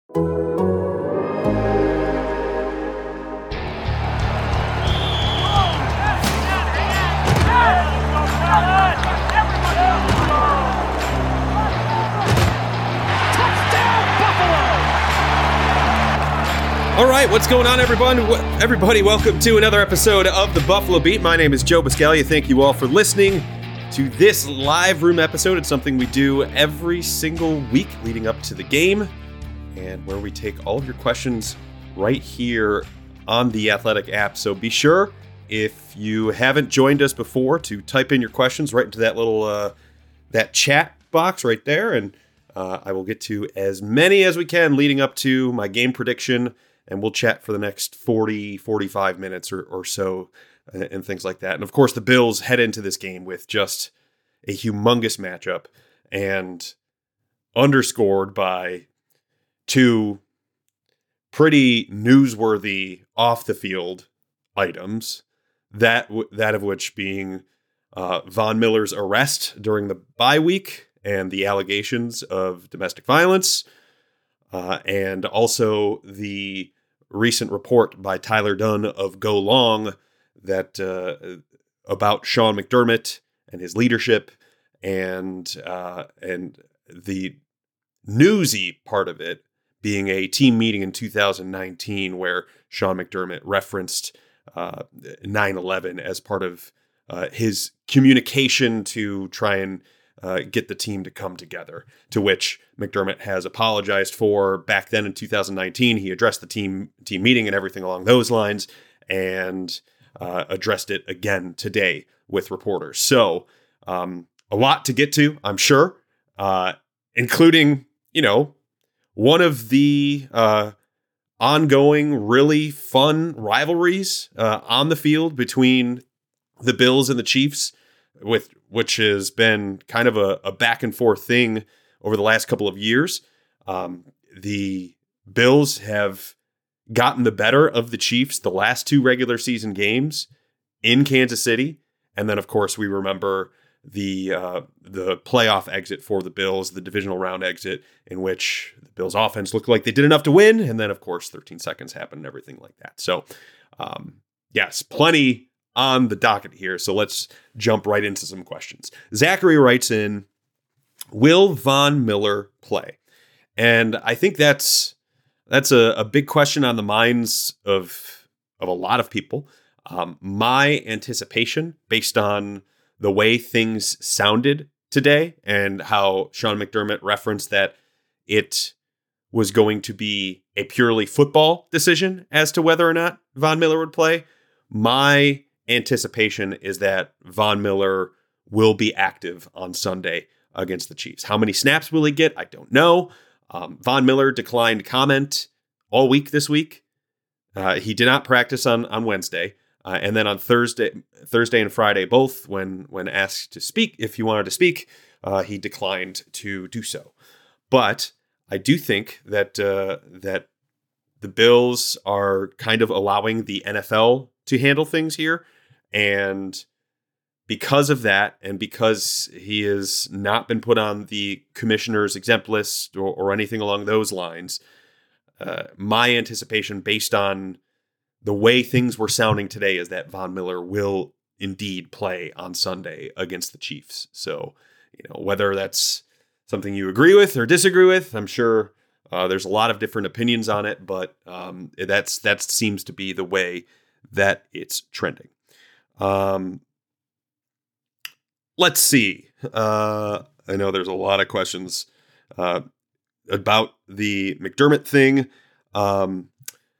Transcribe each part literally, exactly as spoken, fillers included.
All right, what's going on, everyone? Everybody, welcome to another episode of the Buffalo Beat. My name is Joe Buscaglia. Thank you all for listening to this live room episode. It's something we do every single week leading up to the game, and where we take all of your questions right here on the Athletic app. So be sure, if you haven't joined us before, to type in your questions right into that little uh, that chat box right there, and uh, I will get to as many as we can leading up to my game prediction. And we'll chat for the next forty, forty-five minutes or, or so and, and things like that. And of course, the Bills head into this game with just a humongous matchup and underscored by two pretty newsworthy off-the-field items, that that of which being uh, Von Miller's arrest during the bye week and the allegations of domestic violence, uh, and also the recent report by Tyler Dunne of Go Long that uh, about Sean McDermott and his leadership, and uh, and the newsy part of it being a team meeting in two thousand nineteen where Sean McDermott referenced uh, nine eleven as part of uh, his communication to try and Uh, get the team to come together, to which McDermott has apologized for. Back then in two thousand nineteen, he addressed the team team meeting and everything along those lines, and uh, addressed it again today with reporters. So um, a lot to get to, I'm sure, uh, including, you know, one of the uh, ongoing really fun rivalries uh, on the field between the Bills and the Chiefs, with which has been kind of a, a back and forth thing over the last couple of years. Um, the Bills have gotten the better of the Chiefs the last two regular season games in Kansas City. And then, of course, we remember the uh, the playoff exit for the Bills, the divisional round exit, in which the Bills offense looked like they did enough to win. And then, of course, thirteen seconds happened and everything like that. So, um, yes, plenty on the docket here. So let's jump right into some questions. Zachary writes in, will Von Miller play? And I think that's that's a, a big question on the minds of, of a lot of people. Um, my anticipation, based on the way things sounded today and how Sean McDermott referenced that it was going to be a purely football decision as to whether or not Von Miller would play, my anticipation is that Von Miller will be active on Sunday against the Chiefs. How many snaps will he get? I don't know. Um, Von Miller declined comment all week this week. Uh, he did not practice on on Wednesday, uh, and then on Thursday, Thursday and Friday, both when when asked to speak, if he wanted to speak, uh, he declined to do so. But I do think that uh, that the Bills are kind of allowing the N F L to handle things here. And because of that, and because he has not been put on the commissioner's exempt list or, or anything along those lines, uh, my anticipation based on the way things were sounding today is that Von Miller will indeed play on Sunday against the Chiefs. So, you know, whether that's something you agree with or disagree with, I'm sure uh, there's a lot of different opinions on it, but um, that's that seems to be the way that it's trending. Um, let's see. Uh, I know there's a lot of questions uh, about the McDermott thing. Um,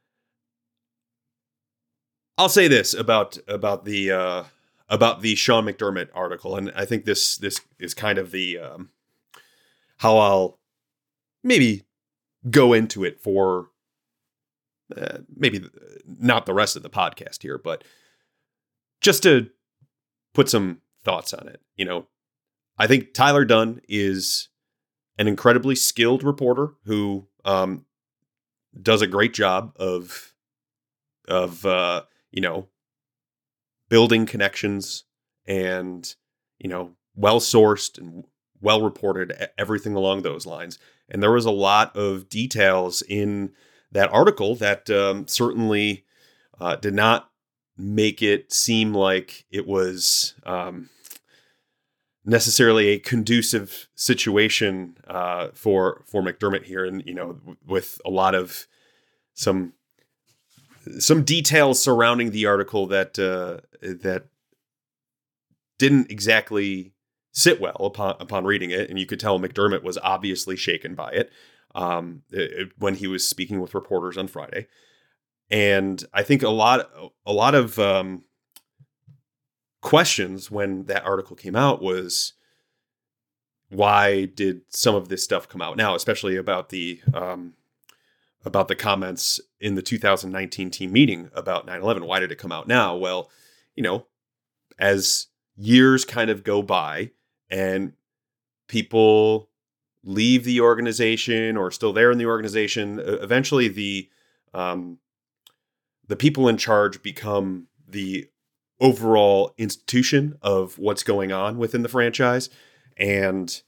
I'll say this about about the uh, about the Sean McDermott article, and I think this this is kind of the um, how I'll maybe go into it for uh, maybe not the rest of the podcast here, but just to put some thoughts on it. You know, I think Tyler Dunne is an incredibly skilled reporter who um, does a great job of of uh, you know, building connections and, you know, well sourced and well reported, everything along those lines. And there was a lot of details in that article that um, certainly uh, did not make it seem like it was um, necessarily a conducive situation uh, for for McDermott here. And, you know, with a lot of some some details surrounding the article that uh, that didn't exactly sit well upon upon reading it, and you could tell McDermott was obviously shaken by it, um, it when he was speaking with reporters on Friday. And I think a lot a lot of um, questions when that article came out was, why did some of this stuff come out now, especially about the um, about the comments in the two thousand nineteen team meeting about nine eleven? Why did it come out now? Well, you know, as years kind of go by and people leave the organization or are still there in the organization, eventually the um, the people in charge become the overall institution of what's going on within the franchise. And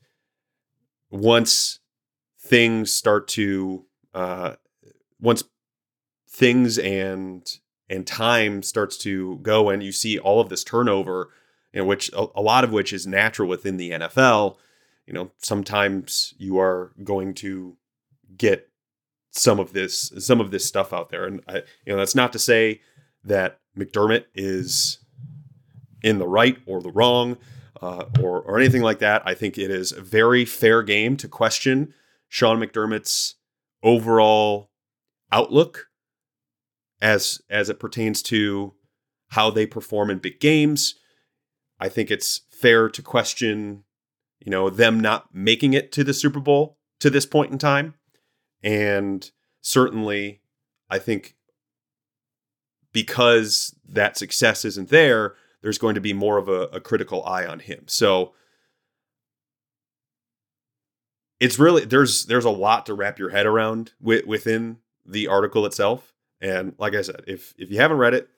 once things start to, uh, once things and and time starts to go, and you see all of this turnover, you know, which a, a lot of which is natural within the N F L, you know, sometimes you are going to get some of this, some of this stuff out there. And I, you know, that's not to say that McDermott is in the right or the wrong, uh, or, or anything like that. I think it is a very fair game to question Sean McDermott's overall outlook as, as it pertains to how they perform in big games. I think it's fair to question, you know, them not making it to the Super Bowl to this point in time. And certainly, I think because that success isn't there, there's going to be more of a, a critical eye on him. So it's really, there's there's a lot to wrap your head around with, within the article itself. And like I said, if if you haven't read it,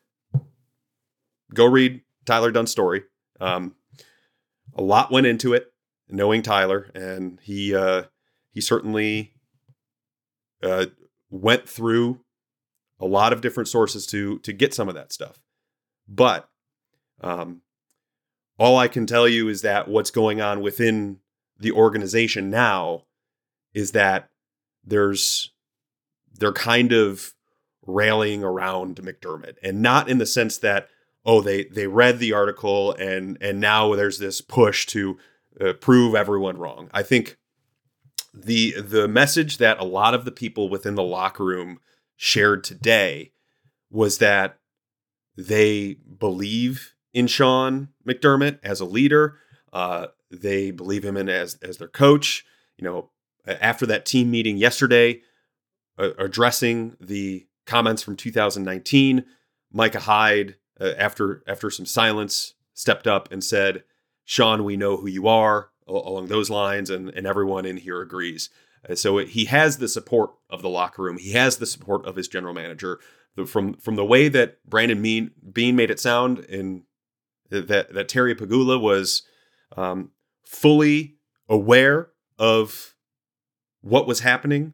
go read Tyler Dunn's story. Um, a lot went into it, knowing Tyler, and he uh, he certainly uh, went through a lot of different sources to to get some of that stuff. But um, all I can tell you is that what's going on within the organization now is that there's they're kind of rallying around McDermott, and not in the sense that, oh, they they read the article and and now there's this push to uh, prove everyone wrong. I think the the message that a lot of the people within the locker room shared today was that they believe in Sean McDermott as a leader. Uh, they believe him in as as their coach. You know, after that team meeting yesterday, uh, addressing the comments from two thousand nineteen, Micah Hyde, uh, after after some silence, stepped up and said, "Sean, we know who you are," along those lines, and, and everyone in here agrees. Uh, so it, he has the support of the locker room. He has the support of his general manager. The, from from the way that Brandon Beane, Beane made it sound, in that that Terry Pegula was um, fully aware of what was happening.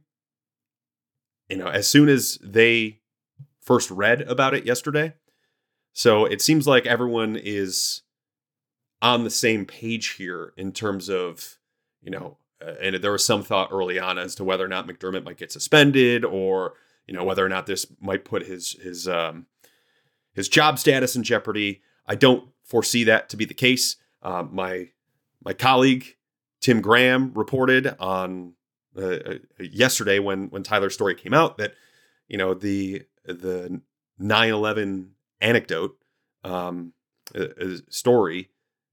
You know, as soon as they first read about it yesterday. So it seems like everyone is on the same page here in terms of, you know, uh, and there was some thought early on as to whether or not McDermott might get suspended, or, you know, whether or not this might put his, his, um, his job status in jeopardy. I don't foresee that to be the case. Um, my, my colleague, Tim Graham, reported on uh, yesterday when, when Tyler's story came out that, you know, the, the nine eleven anecdote, um, uh, story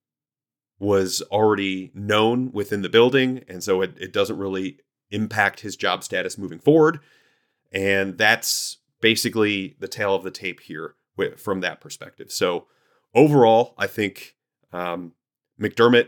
was already known within the building. And so it, it doesn't really impact his job status moving forward. And that's basically the tale of the tape here with, from that perspective. So overall, I think um, McDermott,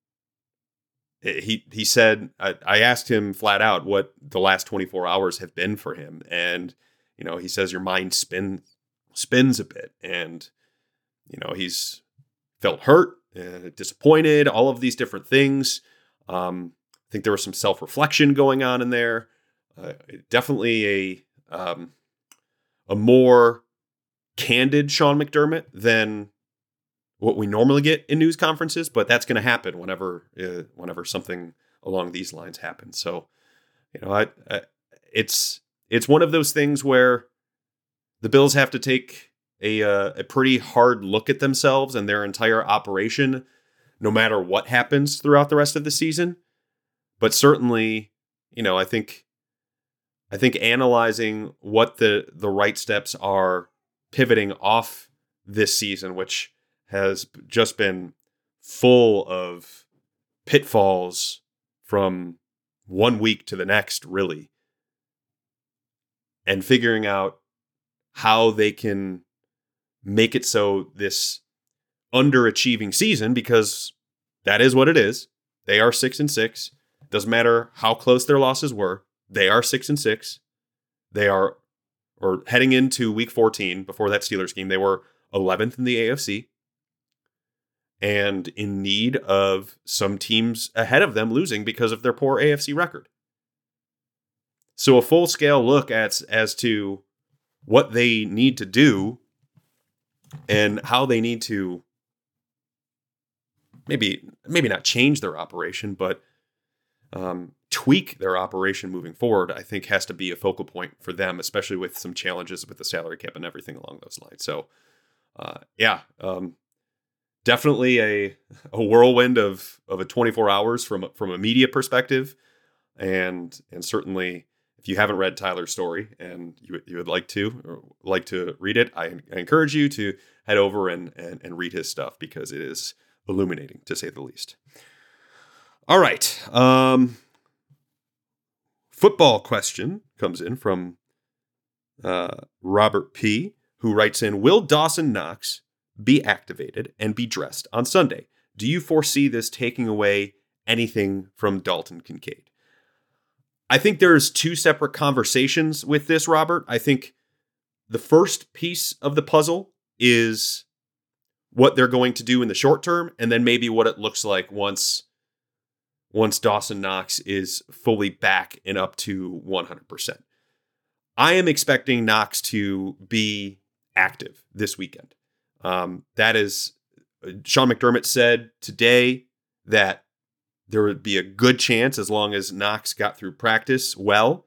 he he said, I, I asked him flat out what the last twenty-four hours have been for him. And, you know, he says your mind spin, spins a bit. And, you know, he's felt hurt, uh, disappointed, all of these different things. Um, think there was some self-reflection going on in there. Uh, definitely a um, a more candid Sean McDermott than what we normally get in news conferences, but that's going to happen whenever uh, whenever something along these lines happens. So, you know, I, I, it's it's one of those things where the Bills have to take a uh, a pretty hard look at themselves and their entire operation, no matter what happens throughout the rest of the season. But certainly, you know, I think I think analyzing what the the right steps are, pivoting off this season, which has just been full of pitfalls from one week to the next, really, and figuring out how they can make it so this underachieving season, because that is what it is. They are six and six. Doesn't matter how close their losses were. They are six and six. They are, or heading into week fourteen, before that Steelers game, they were eleventh in the A F C and in need of some teams ahead of them losing because of their poor A F C record. So a full-scale look at as to what they need to do and how they need to maybe maybe not change their operation, but um, tweak their operation moving forward, I think has to be a focal point for them, especially with some challenges with the salary cap and everything along those lines. So, uh, yeah, um, definitely a a whirlwind of of a twenty-four hours from from a media perspective, and and certainly, if you haven't read Tyler's story and you you would like to or like to read it, I, I encourage you to head over and, and and read his stuff, because it is illuminating, to say the least. All right. Um, football question comes in from uh, Robert P., who writes in, will Dawson Knox be activated and be dressed on Sunday? Do you foresee this taking away anything from Dalton Kincaid? I think there's two separate conversations with this, Robert. I think the first piece of the puzzle is what they're going to do in the short term, and then maybe what it looks like once once Dawson Knox is fully back and up to one hundred percent. I am expecting Knox to be active this weekend. Um, that is, Sean McDermott said today that there would be a good chance, as long as Knox got through practice well.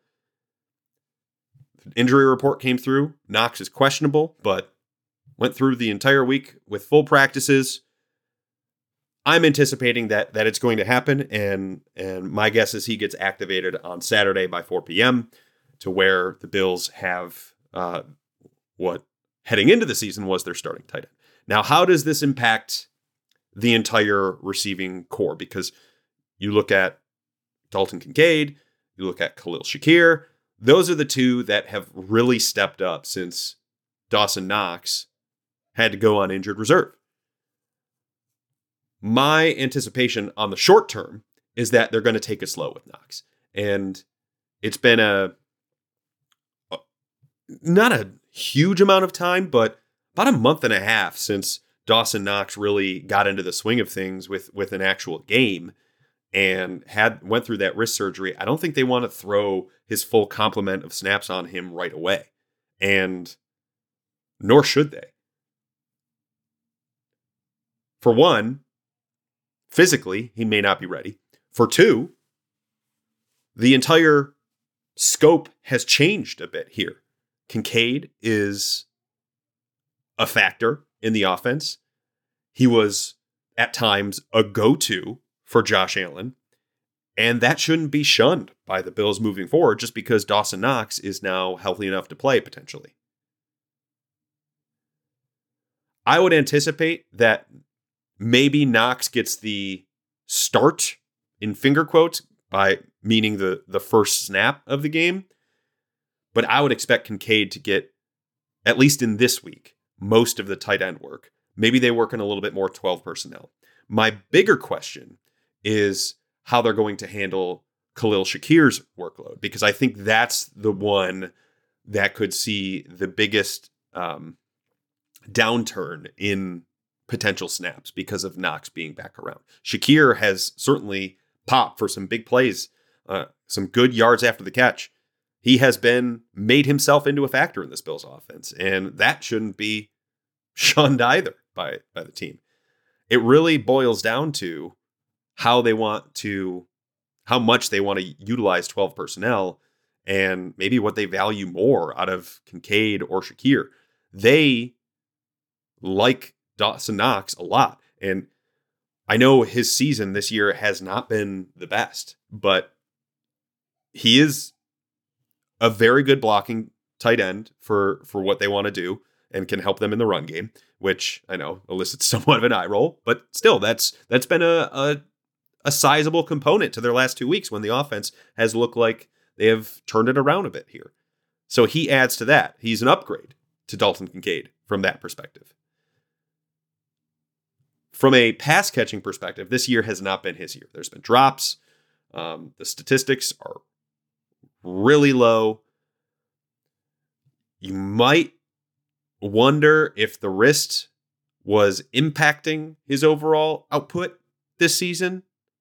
Injury report came through. Knox is questionable, but went through the entire week with full practices. I'm anticipating that that it's going to happen, and and my guess is he gets activated on Saturday by four p.m. to where the Bills have uh, what heading into the season was their starting tight end. Now, how does this impact the entire receiving core? Because you look at Dalton Kincaid, you look at Khalil Shakir. Those are the two that have really stepped up since Dawson Knox had to go on injured reserve. My anticipation on the short term is that they're going to take it slow with Knox. And it's been a, a not a huge amount of time, but about a month and a half since Dawson Knox really got into the swing of things with, with an actual game and had went through that wrist surgery. I don't think they want to throw his full complement of snaps on him right away. And nor should they. For one, physically, he may not be ready. For two, the entire scope has changed a bit here. Kincaid is a factor in the offense. He was, at times, a go-to for Josh Allen, and that shouldn't be shunned by the Bills moving forward just because Dawson Knox is now healthy enough to play, potentially. I would anticipate that maybe Knox gets the start, in finger quotes, by meaning the, the first snap of the game. But I would expect Kincaid to get, at least in this week, most of the tight end work. Maybe they work in a little bit more twelve personnel. My bigger question is how they're going to handle Khalil Shakir's workload, because I think that's the one that could see the biggest um, downturn in potential snaps because of Knox being back around. Shakir has certainly pop for some big plays, uh, some good yards after the catch. He has been made himself into a factor in this Bills offense, and that shouldn't be shunned either by, by the team. It really boils down to how they want to, how much they want to utilize twelve personnel and maybe what they value more out of Kincaid or Shakir. They like Dawson Knox a lot. And I know his season this year has not been the best, but he is a very good blocking tight end for, for what they want to do and can help them in the run game, which I know elicits somewhat of an eye roll, but still that's, that's been a, a, a sizable component to their last two weeks when the offense has looked like they have turned it around a bit here. So he adds to that. He's an upgrade to Dalton Kincaid from that perspective. From a pass catching perspective, this year has not been his year. There's been drops. Um, the statistics are really low. You might wonder if the wrist was impacting his overall output this season.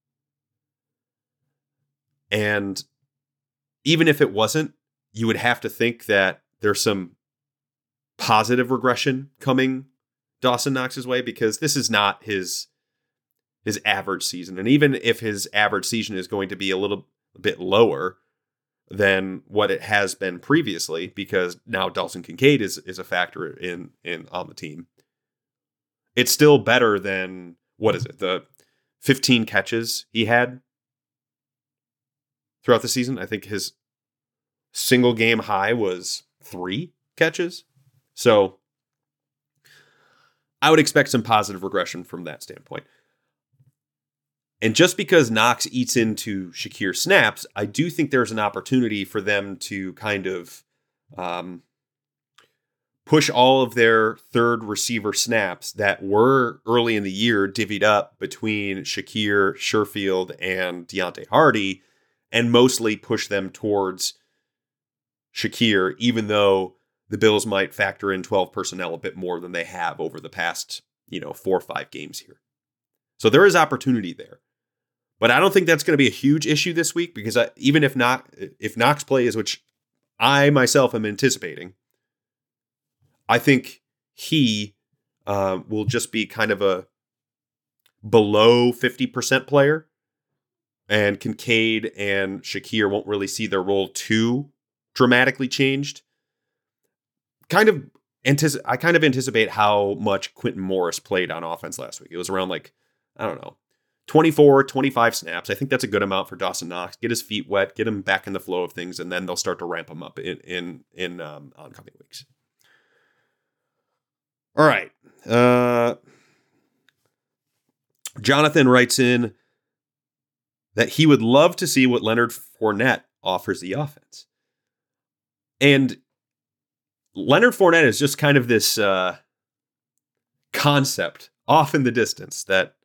And even if it wasn't, you would have to think that there's some positive regression coming Dawson Knox's way, because this is not his his average season. And even if his average season is going to be a little bit lower than what it has been previously, because now Dalton Kincaid is is a factor in in on the team, it's still better than, what is it, the fifteen catches he had throughout the season. I think his single game high was three catches. So I would expect some positive regression from that standpoint. And just because Knox eats into Shakir snaps, I do think there's an opportunity for them to kind of um, push all of their third receiver snaps that were early in the year divvied up between Shakir, Sherfield, and Deontay Hardy, and mostly push them towards Shakir, even though the Bills might factor in twelve personnel a bit more than they have over the past, you know, four or five games here. So there is opportunity there. But I don't think that's going to be a huge issue this week, because I, even if not, if Knox plays, which I myself am anticipating, I think he uh, will just be kind of a below fifty percent player, and Kincaid and Shakir won't really see their role too dramatically changed. Kind of antici- I kind of anticipate how much Quentin Morris played on offense last week. It was around like, I don't know, twenty-four, twenty-five snaps. I think that's a good amount for Dawson Knox. Get his feet wet, get him back in the flow of things, and then they'll start to ramp him up in in in um, oncoming weeks. All right. Uh, Jonathan writes in that he would love to see what Leonard Fournette offers the offense. And Leonard Fournette is just kind of this uh, concept off in the distance that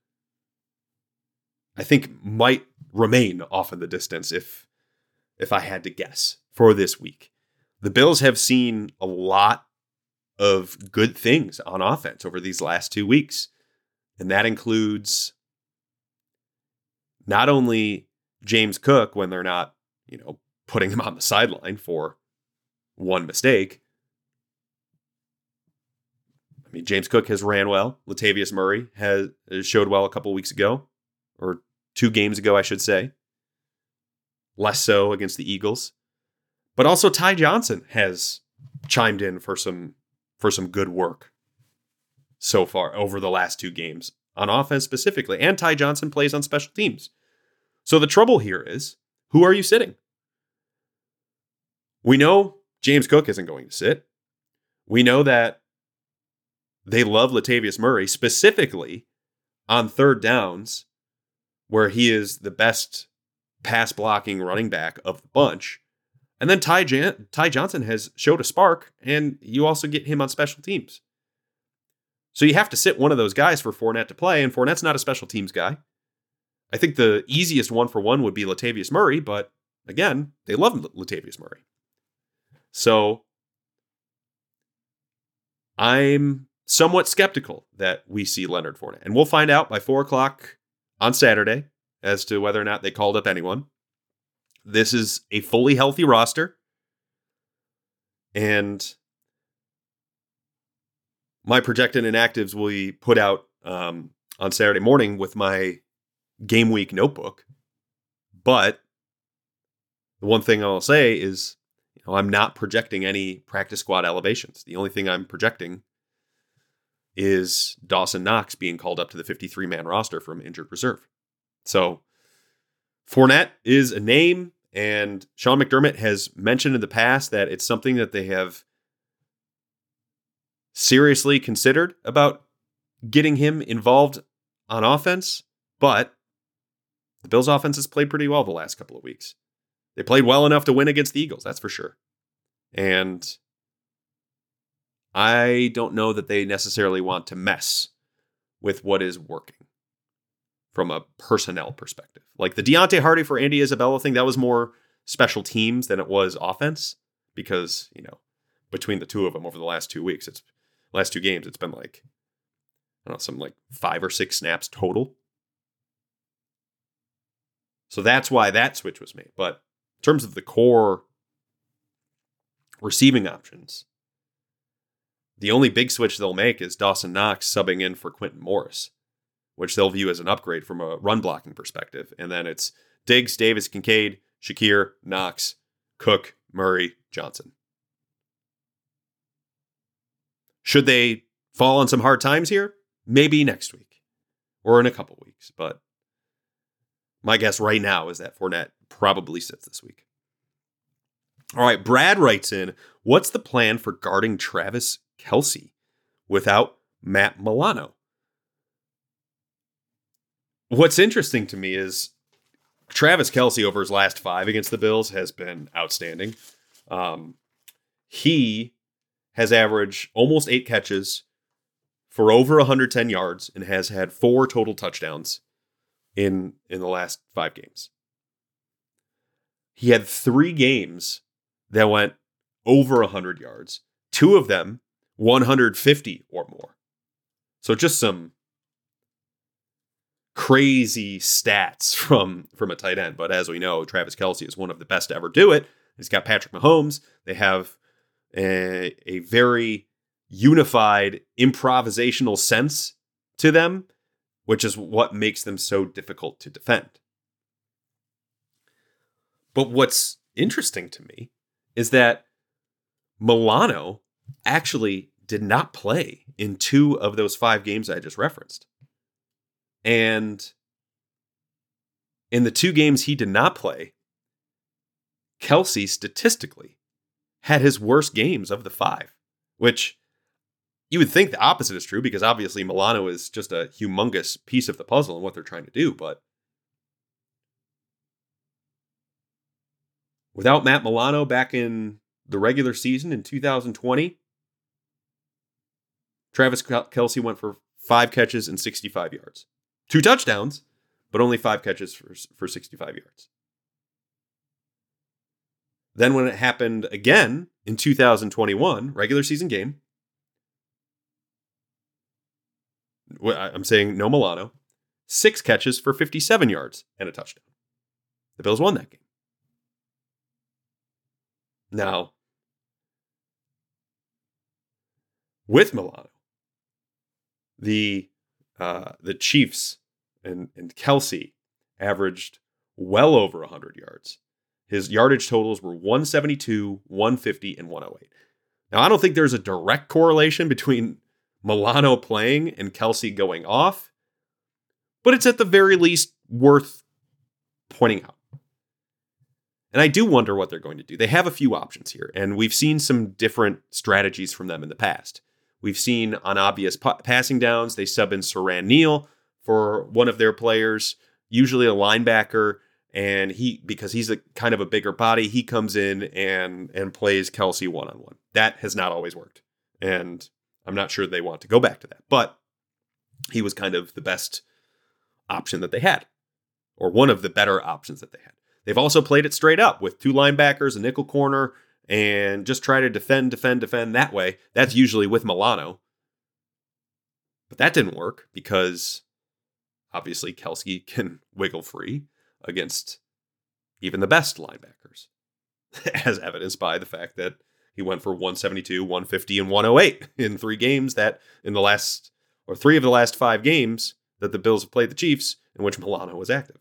I think might remain off in the distance if if I had to guess for this week. The Bills have seen a lot of good things on offense over these last two weeks. And that includes not only James Cook when they're not, you know, putting him on the sideline for one mistake. I mean, James Cook has ran well. Latavius Murray has showed well a couple weeks ago, or two games ago, I should say. Less so against the Eagles. But also Ty Johnson has chimed in for some for some good work so far over the last two games on offense specifically. And Ty Johnson plays on special teams. So the trouble here is, who are you sitting? We know James Cook isn't going to sit. We know that they love Latavius Murray, specifically on third downs, where he is the best pass blocking running back of the bunch. And then Ty, Jan- Ty Johnson has showed a spark, and you also get him on special teams. So you have to sit one of those guys for Fournette to play, and Fournette's not a special teams guy. I think the easiest one for one would be Latavius Murray, but again, they love Latavius Murray. So I'm somewhat skeptical that we see Leonard Fournette. And we'll find out by four o'clock on Saturday as to whether or not they called up anyone. This is a fully healthy roster. And my projected inactives will be put out um, on Saturday morning with my game week notebook. But the one thing I'll say is, you know, I'm not projecting any practice squad elevations. The only thing I'm projecting is Dawson Knox being called up to the fifty-three man roster from injured reserve. So Fournette is a name, and Sean McDermott has mentioned in the past that it's something that they have seriously considered about getting him involved on offense, but the Bills' offense has played pretty well the last couple of weeks. They played well enough to win against the Eagles, that's for sure. And I don't know that they necessarily want to mess with what is working from a personnel perspective. Like the Deontay Hardy for Andy Isabella thing, that was more special teams than it was offense, because, you know, between the two of them over the last two weeks, it's last two games, it's been like, I don't know, some like five or six snaps total. So that's why that switch was made. But in terms of the core receiving options, the only big switch they'll make is Dawson Knox subbing in for Quentin Morris, which they'll view as an upgrade from a run blocking perspective. And then it's Diggs, Davis, Kincaid, Shakir, Knox, Cook, Murray, Johnson. Should they fall on some hard times here? Maybe next week or in a couple weeks. But my guess right now is that Fournette probably sits this week. All right, Brad writes in, what's the plan for guarding Travis Kelce without Matt Milano? What's interesting to me is Travis Kelce over his last five against the Bills has been outstanding. Um, he has averaged almost eight catches for over one hundred ten yards and has had four total touchdowns in, in the last five games. He had three games that went over one hundred yards, two of them one hundred fifty or more. So just some crazy stats from, from a tight end. But as we know, Travis Kelce is one of the best to ever do it. He's got Patrick Mahomes. They have a, a very unified improvisational sense to them, which is what makes them so difficult to defend. But what's interesting to me is that Milano actually did not play in two of those five games I just referenced. And in the two games he did not play, Kelce statistically had his worst games of the five, which you would think the opposite is true, because obviously Milano is just a humongous piece of the puzzle in what they're trying to do. But without Matt Milano back in the regular season in two thousand twenty, Travis Kelce went for five catches and sixty-five yards. Two touchdowns, but only five catches for, for sixty-five yards. Then when it happened again in two thousand twenty-one, regular season game, I'm saying no Milano, six catches for fifty-seven yards and a touchdown. The Bills won that game. Now, with Milano, the uh, the Chiefs and, and Kelce averaged well over one hundred yards. His yardage totals were one seventy-two, one fifty, and one oh eight. Now, I don't think there's a direct correlation between Milano playing and Kelce going off, but it's at the very least worth pointing out. And I do wonder what they're going to do. They have a few options here, and we've seen some different strategies from them in the past. We've seen on obvious pa- passing downs, they sub in Siran Neal for one of their players, usually a linebacker, and he, because he's a kind of a bigger body, he comes in and and plays Kelce one-on-one. That has not always worked, and I'm not sure they want to go back to that. But he was kind of the best option that they had, or one of the better options that they had. They've also played it straight up with two linebackers, a nickel corner, and just try to defend, defend, defend that way. That's usually with Milano. But that didn't work because obviously Kelce can wiggle free against even the best linebackers, as evidenced by the fact that he went for one seventy-two, one fifty, and one oh eight in three games that in the last, or three of the last five games that the Bills have played the Chiefs in which Milano was active.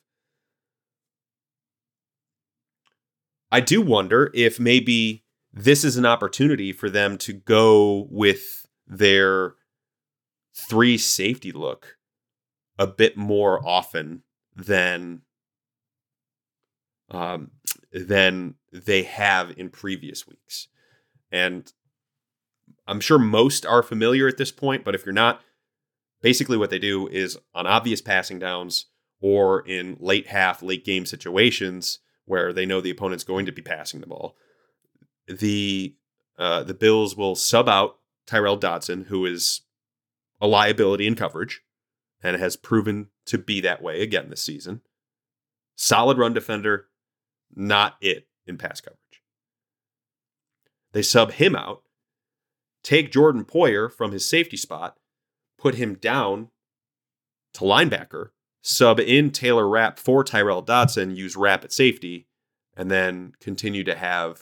I do wonder if maybe this is an opportunity for them to go with their three safety look a bit more often than um, than they have in previous weeks. And I'm sure most are familiar at this point, but if you're not, basically what they do is on obvious passing downs or in late half, late game situations where they know the opponent's going to be passing the ball, the uh, the Bills will sub out Tyrel Dodson, who is a liability in coverage and has proven to be that way again this season. Solid run defender, not it in pass coverage. They sub him out, take Jordan Poyer from his safety spot, put him down to linebacker, sub in Taylor Rapp for Tyrel Dodson, use Rapp at safety, and then continue to have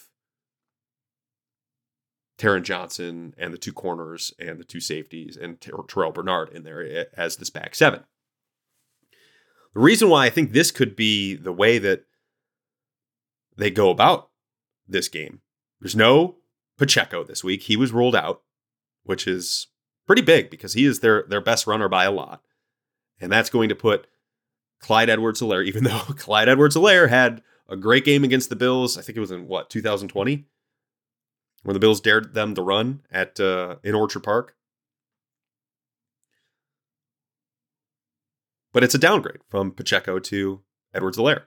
Taron Johnson and the two corners and the two safeties and Ter- Terrell Bernard in there as this back seven. The reason why I think this could be the way that they go about this game, there's no Pacheco this week. He was ruled out, which is pretty big because he is their, their best runner by a lot. And that's going to put Clyde Edwards-Helaire, even though Clyde Edwards-Helaire had a great game against the Bills, I think it was in, what, two thousand twenty? When the Bills dared them to run at uh, in Orchard Park. But it's a downgrade from Pacheco to Edwards-Helaire.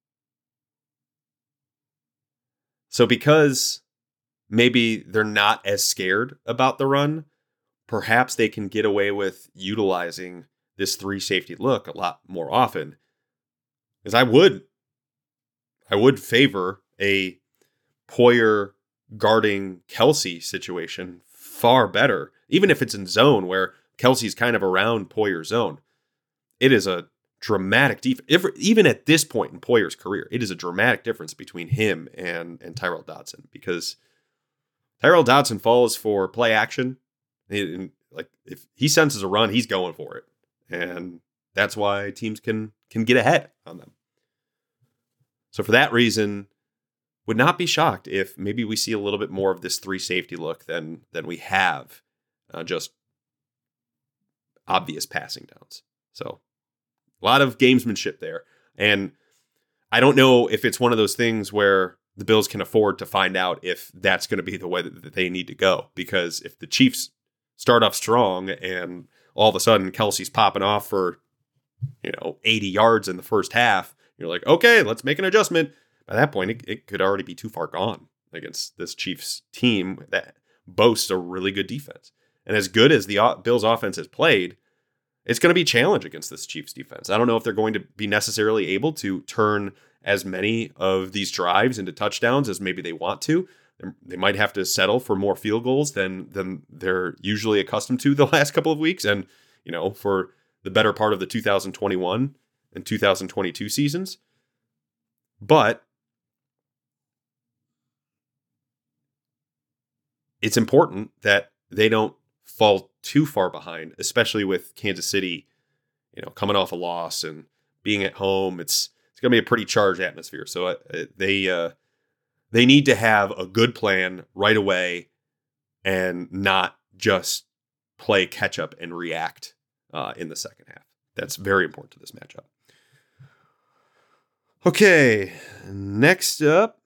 So because maybe they're not as scared about the run, perhaps they can get away with utilizing this three safety look a lot more often. Because I would, I would favor a Poyer guarding Kelce situation far better, even if it's in zone where Kelsey's kind of around Poyer's zone. It is a dramatic difference. Even at this point in Poyer's career, it is a dramatic difference between him and, and Tyrel Dodson, because Tyrel Dodson falls for play action. And like if he senses a run, he's going for it. And that's why teams can can get ahead on them. So for that reason, would not be shocked if maybe we see a little bit more of this three safety look than than we have uh, just obvious passing downs. So a lot of gamesmanship there. And I don't know if it's one of those things where the Bills can afford to find out if that's going to be the way that they need to go. Because if the Chiefs start off strong and all of a sudden Kelsey's popping off for, you know, eighty yards in the first half, you're like, okay, let's make an adjustment. By that point, it, it could already be too far gone against this Chiefs team that boasts a really good defense. And as good as the o- Bills offense has played, it's going to be a challenge against this Chiefs defense. I don't know if they're going to be necessarily able to turn as many of these drives into touchdowns as maybe they want to. They might have to settle for more field goals than than they're usually accustomed to the last couple of weeks. And, you know, for the better part of the two thousand twenty-one and two thousand twenty-two seasons. But it's important that they don't fall too far behind, especially with Kansas City, you know, coming off a loss and being at home. It's it's going to be a pretty charged atmosphere. So uh, they uh, they need to have a good plan right away and not just play catch up and react uh, in the second half. That's very important to this matchup. Okay, next up.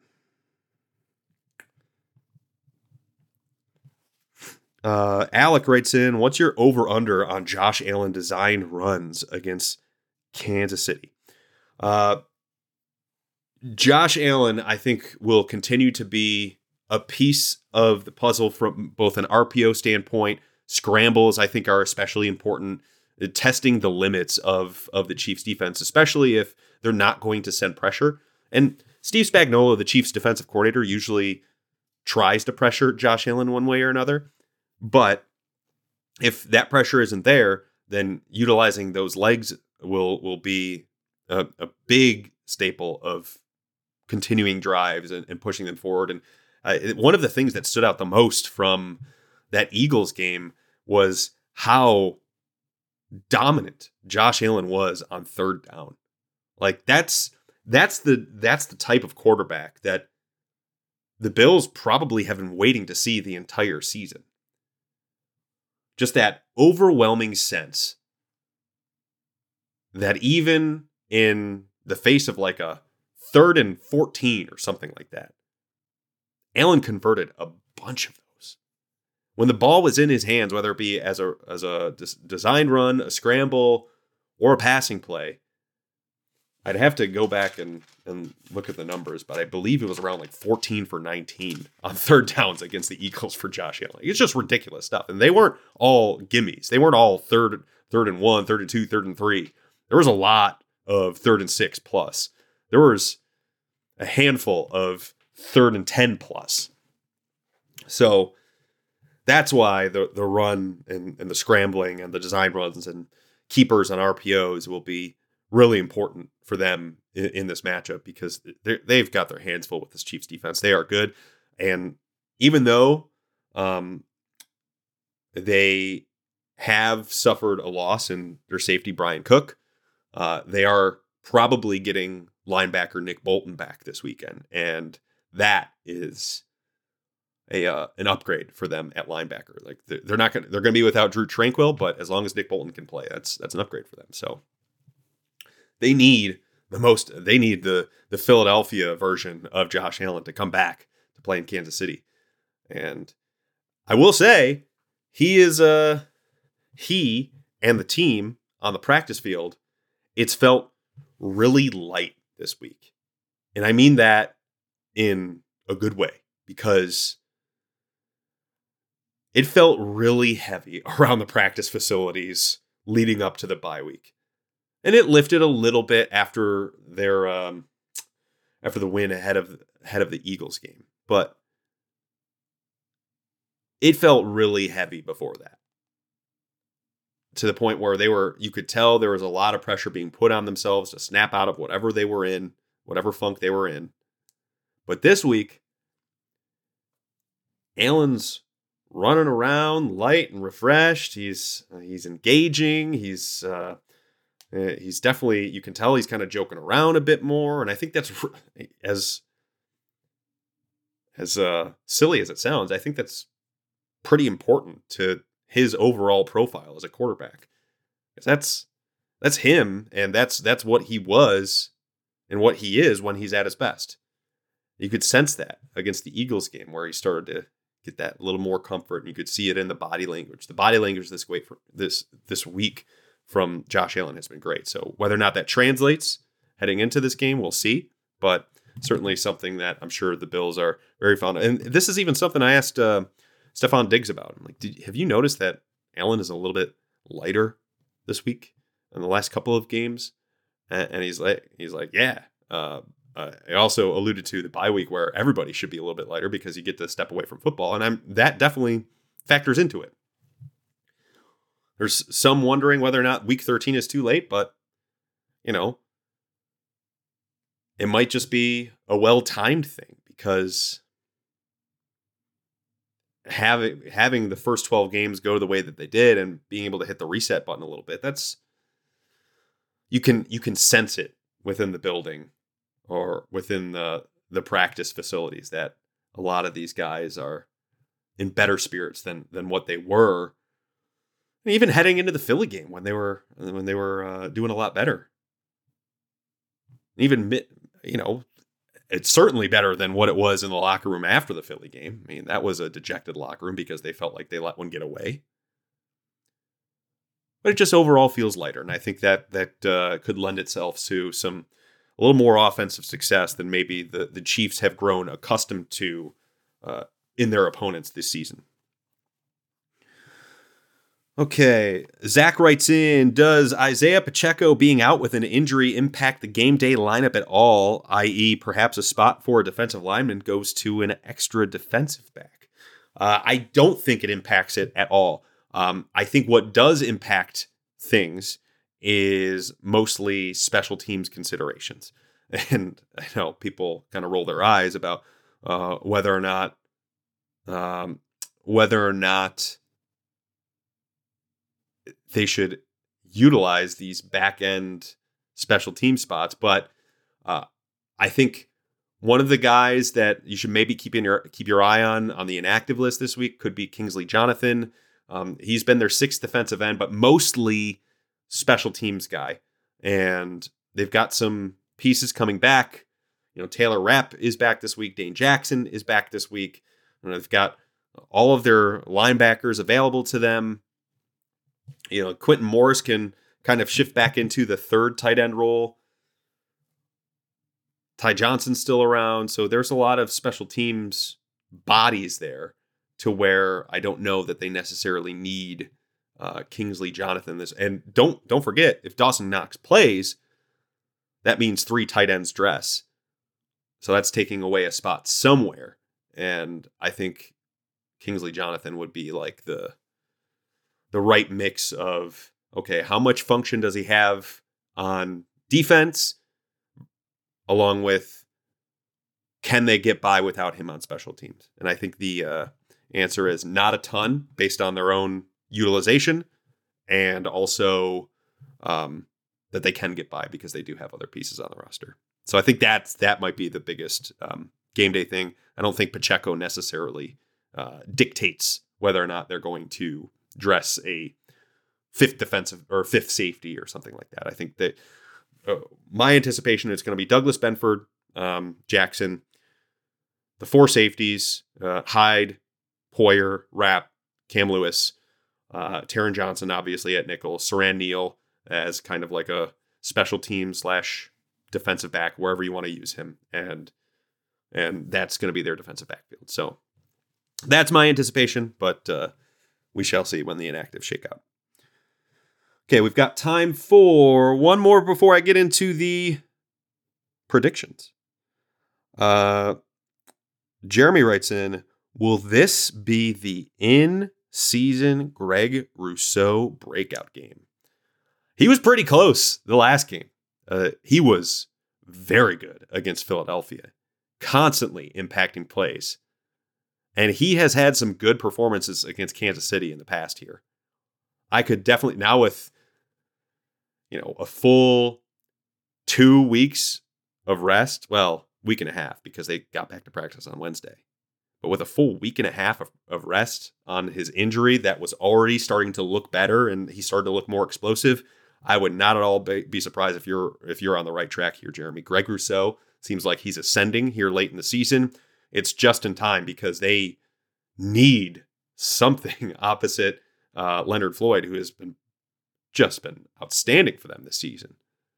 Uh, Alec writes in, what's your over-under on Josh Allen designed runs against Kansas City? Uh, Josh Allen, I think, will continue to be a piece of the puzzle from both an R P O standpoint. Scrambles, I think, are especially important. Testing the limits of, of the Chiefs defense, especially if they're not going to send pressure. And Steve Spagnuolo, the Chiefs defensive coordinator, usually tries to pressure Josh Allen one way or another. But if that pressure isn't there, then utilizing those legs will will be a, a big staple of continuing drives and, and pushing them forward. And uh, one of the things that stood out the most from that Eagles game was how dominant Josh Allen was on third down. Like that's that's the that's the type of quarterback that the Bills probably have been waiting to see the entire season. Just that overwhelming sense that even in the face of like a third and fourteen or something like that, Allen converted a bunch of those. When the ball was in his hands, whether it be as a as a des- design run, a scramble, or a passing play, I'd have to go back and, and look at the numbers, but I believe it was around like fourteen for nineteen on third downs against the Eagles for Josh Allen. It's just ridiculous stuff. And they weren't all gimmies. They weren't all third, third and one, third and two, third and three. There was a lot of third and six plus. There was a handful of third and ten plus. So that's why the, the run and, and the scrambling and the design runs and keepers on R P Os will be really important for them in, in this matchup, because they've got their hands full with this Chiefs defense. They are good. And even though um, they have suffered a loss in their safety, Brian Cook, uh, they are probably getting linebacker Nick Bolton back this weekend. And that is a uh, an upgrade for them at linebacker. Like they're, they're not going to, they're going to be without Drew Tranquill, but as long as Nick Bolton can play, that's, that's an upgrade for them. So they need the most, they need the, the Philadelphia version of Josh Allen to come back to play in Kansas City. And I will say he is, uh, he and the team on the practice field, it's felt really light this week. And I mean that in a good way, because it felt really heavy around the practice facilities leading up to the bye week. And it lifted a little bit after their um, after the win ahead of ahead of the Eagles game, but it felt really heavy before that. To the point where they were, you could tell there was a lot of pressure being put on themselves to snap out of whatever they were in, whatever funk they were in. But this week, Allen's running around light and refreshed. He's uh, he's engaging. He's uh, he's definitely, you can tell he's kind of joking around a bit more. And I think that's, as as uh, silly as it sounds, I think that's pretty important to his overall profile as a quarterback. Because that's that's him, and that's that's what he was and what he is when he's at his best. You could sense that against the Eagles game, where he started to get that little more comfort, and you could see it in the body language. The body language this week, for this this week from Josh Allen has been great. So whether or not that translates heading into this game, we'll see. But certainly something that I'm sure the Bills are very fond of. And this is even something I asked uh, Stefon Diggs about. I'm like, Did, have you noticed that Allen is a little bit lighter this week in the last couple of games? And, and he's like, he's like, yeah. Uh, uh, I also alluded to the bye week where everybody should be a little bit lighter because you get to step away from football, and I'm that definitely factors into it. There's some wondering whether or not week thirteen is too late, but you know, it might just be a well-timed thing, because having having the first twelve games go the way that they did and being able to hit the reset button a little bit, that's you can you can sense it within the building or within the the practice facilities that a lot of these guys are in better spirits than than what they were, and even heading into the Philly game when they were when they were uh, doing a lot better. Even you know, it's certainly better than what it was in the locker room after the Philly game. I mean, that was a dejected locker room because they felt like they let one get away. But it just overall feels lighter, and I think that that uh, could lend itself to some a little more offensive success than maybe the, the Chiefs have grown accustomed to uh, in their opponents this season. Okay, Zach writes in, does Isaiah Pacheco being out with an injury impact the game day lineup at all, that is perhaps a spot for a defensive lineman goes to an extra defensive back? Uh, I don't think it impacts it at all. Um, I think what does impact things is mostly special teams considerations. And I know people kind of roll their eyes about uh, whether or not um, whether or not they should utilize these back end special team spots. But uh, I think one of the guys that you should maybe keep in your keep your eye on on the inactive list this week could be Kingsley Jonathan. Um, he's been their sixth defensive end, but mostly special teams guy. And they've got some pieces coming back. You know, Taylor Rapp is back this week. Dane Jackson is back this week. And they've got all of their linebackers available to them. You know, Quentin Morris can kind of shift back into the third tight end role. Ty Johnson's still around. So there's a lot of special teams bodies there to where I don't know that they necessarily need uh, Kingsley Jonathan. This and don't don't forget, if Dawson Knox plays, that means three tight ends dress. So that's taking away a spot somewhere. And I think Kingsley Jonathan would be like the the right mix of, okay, how much function does he have on defense, along with can they get by without him on special teams? And I think the uh, answer is not a ton based on their own utilization, and also um, that they can get by because they do have other pieces on the roster. So I think that's that might be the biggest um, game day thing. I don't think Pacheco necessarily uh, dictates whether or not they're going to dress a fifth defensive or fifth safety or something like that. I think that uh, my anticipation is going to be Douglas Benford, um, Jackson, the four safeties, uh, Hyde, Poyer, Rapp, Cam Lewis, uh, Taron Johnson, obviously at nickel, Saran Neal as kind of like a special team slash defensive back, wherever you want to use him. And, and that's going to be their defensive backfield. So that's my anticipation, but uh, we shall see when the inactives shake out. Okay, we've got time for one more before I get into the predictions. Uh, Jeremy writes in, will this be the in-season Greg Rousseau breakout game? He was pretty close the last game. Uh, he was very good against Philadelphia, constantly impacting plays. And he has had some good performances against Kansas City in the past here. I could definitely, now with, you know, a full two weeks of rest, well, week and a half because they got back to practice on Wednesday. But with a full week and a half of, of rest on his injury that was already starting to look better and he started to look more explosive, I would not at all be, be surprised if you're if you're on the right track here, Jeremy. Greg Rousseau seems like he's ascending here late in the season. It's just in time because they need something opposite uh, Leonard Floyd, who has been just been outstanding for them this season.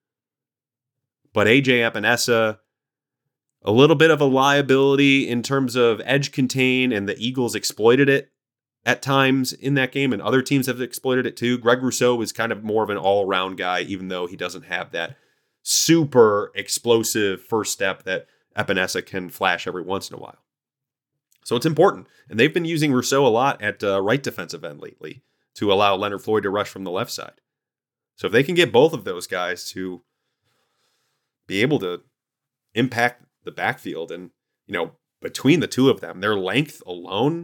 But A J Epinesa, a little bit of a liability in terms of edge contain, and the Eagles exploited it at times in that game, and other teams have exploited it too. Greg Rousseau is kind of more of an all-around guy, even though he doesn't have that super explosive first step that Epinesa can flash every once in a while. So it's important. And they've been using Rousseau a lot at uh, right defensive end lately to allow Leonard Floyd to rush from the left side. So if they can get both of those guys to be able to impact the backfield, and, you know, between the two of them, their length alone,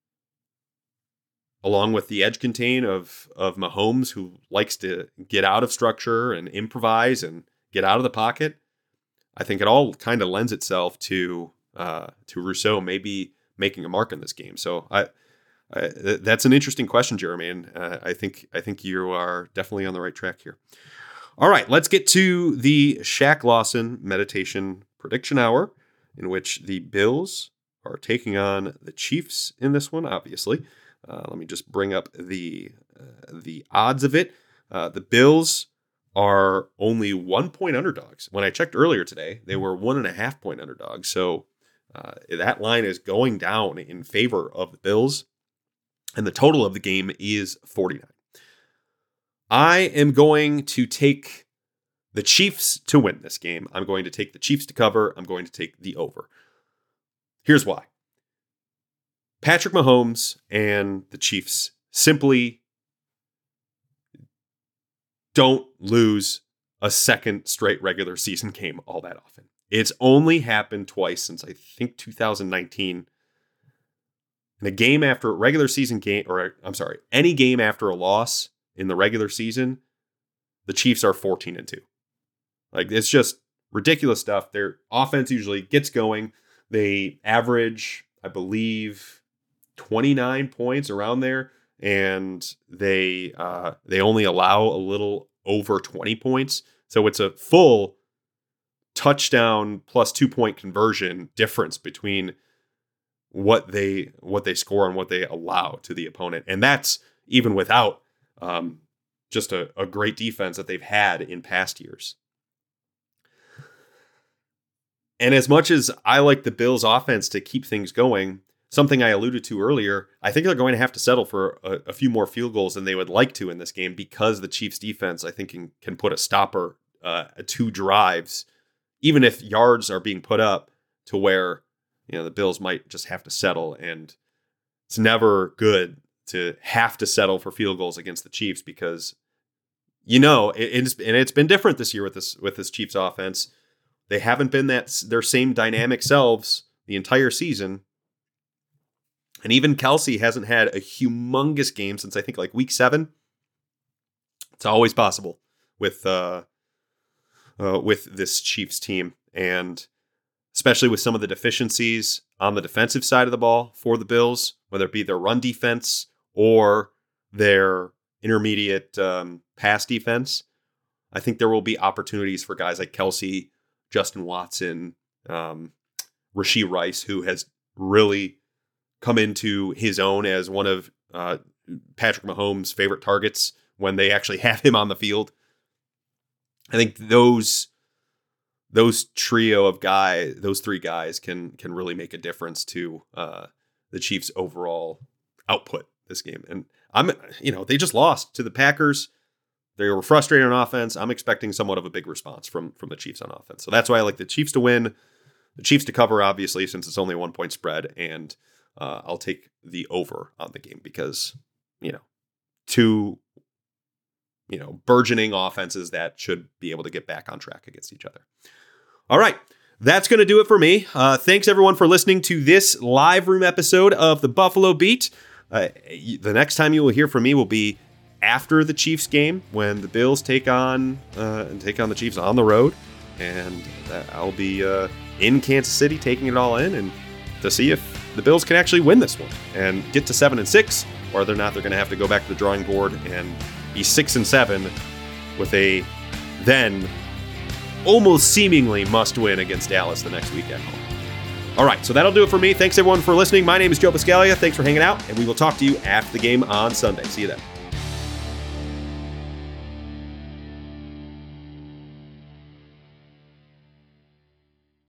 along with the edge contain of, of Mahomes, who likes to get out of structure and improvise and get out of the pocket, I think it all kind of lends itself to uh, to Rousseau maybe making a mark in this game. So I, I that's an interesting question, Jeremy, and uh, I think I think you are definitely on the right track here. All right, let's get to the Shaq Lawson meditation prediction hour, in which the Bills are taking on the Chiefs in this one, obviously. Uh, let me just bring up the uh, the odds of it. Uh, the Bills are only one point underdogs. When I checked earlier today, they were one and a half point underdogs. So uh, that line is going down in favor of the Bills, and the total of the game is forty-nine. I am going to take the Chiefs to win this game. I'm going to take the Chiefs to cover. I'm going to take the over. Here's why. Patrick Mahomes and the Chiefs simply don't lose a second straight regular season game all that often. It's only happened twice since I think two thousand nineteen. In a game after a regular season game, or I'm sorry, any game after a loss in the regular season, the Chiefs are fourteen and two. Like, it's just ridiculous stuff. Their offense usually gets going. They average, I believe, twenty-nine points around there, and they uh, they only allow a little over twenty points. So it's a full touchdown plus two point conversion difference between what they what they score and what they allow to the opponent. And that's even without um, just a, a great defense that they've had in past years. And as much as I like the Bills offense to keep things going, something I alluded to earlier, I think they're going to have to settle for a, a few more field goals than they would like to in this game, because the Chiefs defense, I think, can, can put a stopper uh, to drives, even if yards are being put up to where, you know, the Bills might just have to settle. And it's never good to have to settle for field goals against the Chiefs, because, you know, it, it's, and it's been different this year with this, with this Chiefs offense. They haven't been that their same dynamic selves the entire season. And even Kelsey hasn't had a humongous game since I think like week seven. It's always possible with, uh, uh, with this Chiefs team. And especially with some of the deficiencies on the defensive side of the ball for the Bills, whether it be their run defense or their intermediate um, pass defense. I think there will be opportunities for guys like Kelsey, Justin Watson, um, Rashee Rice, who has really come into his own as one of uh, Patrick Mahomes' favorite targets when they actually have him on the field. I think those those trio of guys, those three guys can can really make a difference to uh, the Chiefs' overall output this game. And I'm, you know, they just lost to the Packers. They were frustrated on offense. I'm expecting somewhat of a big response from from the Chiefs on offense. So that's why I like the Chiefs to win, the Chiefs to cover, obviously, since it's only a one point spread, and uh, I'll take the over on the game because, you know, two, you know, burgeoning offenses that should be able to get back on track against each other. All right. That's going to do it for me. Uh, thanks, everyone, for listening to this live room episode of the Buffalo Beat. Uh, the next time you will hear from me will be after the Chiefs game, when the Bills take on uh, and take on the Chiefs on the road. And I'll be uh, in Kansas City taking it all in and to see if the Bills can actually win this one and get to seven and six, or whether or not they're going to have to go back to the drawing board and be six and seven with a then almost seemingly must win against Dallas the next week at home. All right, so that'll do it for me. Thanks, everyone, for listening. My name is Joe Buscaglia. Thanks for hanging out, and we will talk to you after the game on Sunday. See you then.